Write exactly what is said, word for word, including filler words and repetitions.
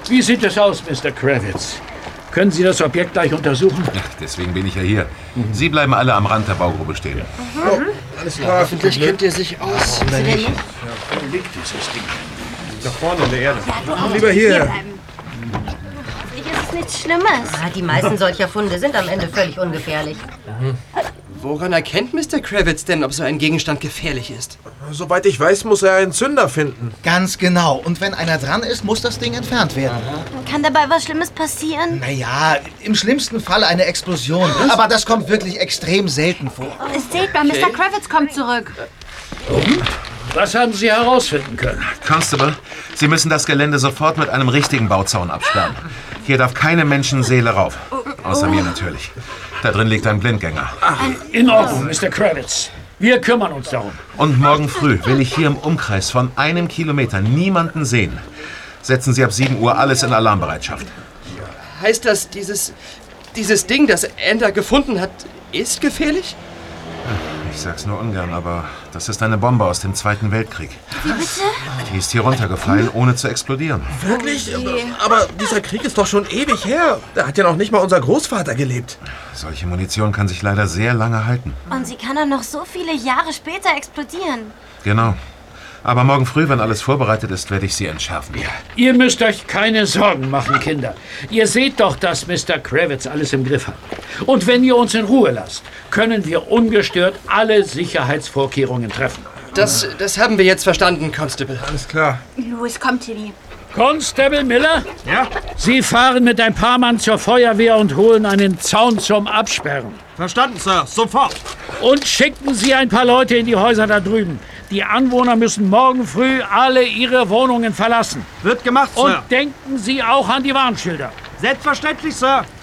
Wie sieht es aus, Mister Kravitz? Können Sie das Objekt gleich untersuchen? Ja, deswegen bin ich ja hier. Mhm. Sie bleiben alle am Rand der Baugrube stehen. Mhm. Oh, alles klar. Hoffentlich kennt ihr sich aus. Warum denn nicht? Ja, wo liegt dieses Ding? Da vorne in der Erde. Ja, du auch. Lieber hier. hier Hoffentlich ist es nichts Schlimmes. Ah, die meisten solcher Funde sind am Ende völlig ungefährlich. Mhm. Woran erkennt Mister Kravitz denn, ob so ein Gegenstand gefährlich ist? Soweit ich weiß, muss er einen Zünder finden. Ganz genau. Und wenn einer dran ist, muss das Ding entfernt werden. Kann dabei was Schlimmes passieren? Naja, im schlimmsten Fall eine Explosion. Aber das kommt wirklich extrem selten vor. Seht mal, Mister Kravitz kommt zurück. Und? Was haben Sie herausfinden können? Constable, Sie müssen das Gelände sofort mit einem richtigen Bauzaun absperren. Hier darf keine Menschenseele rauf. Außer mir natürlich. Da drin liegt ein Blindgänger. Ach, in Ordnung, Mister Kravitz. Wir kümmern uns darum. Und morgen früh will ich hier im Umkreis von einem Kilometer niemanden sehen. Setzen Sie ab sieben Uhr alles in Alarmbereitschaft. Heißt das, dieses, dieses Ding, das Ender gefunden hat, ist gefährlich? Ich sag's nur ungern, aber das ist eine Bombe aus dem Zweiten Weltkrieg. Wie bitte? Die ist hier runtergefallen, ohne zu explodieren. Wirklich? Aber, aber dieser Krieg ist doch schon ewig her. Da hat ja noch nicht mal unser Großvater gelebt. Solche Munition kann sich leider sehr lange halten. Und sie kann dann noch so viele Jahre später explodieren. Genau. Aber morgen früh, wenn alles vorbereitet ist, werde ich sie entschärfen. Ja. Ihr müsst euch keine Sorgen machen, Kinder. Ihr seht doch, dass Mister Kravitz alles im Griff hat. Und wenn ihr uns in Ruhe lasst, können wir ungestört alle Sicherheitsvorkehrungen treffen. Das, das haben wir jetzt verstanden, Constable. Alles klar. Los, komm, Timmy. Constable Miller? Ja? Sie fahren mit ein paar Mann zur Feuerwehr und holen einen Zaun zum Absperren. Verstanden, Sir. Sofort. Und schicken Sie ein paar Leute in die Häuser da drüben. Die Anwohner müssen morgen früh alle ihre Wohnungen verlassen. Wird gemacht, Sir. Und denken Sie auch an die Warnschilder. Selbstverständlich, Sir.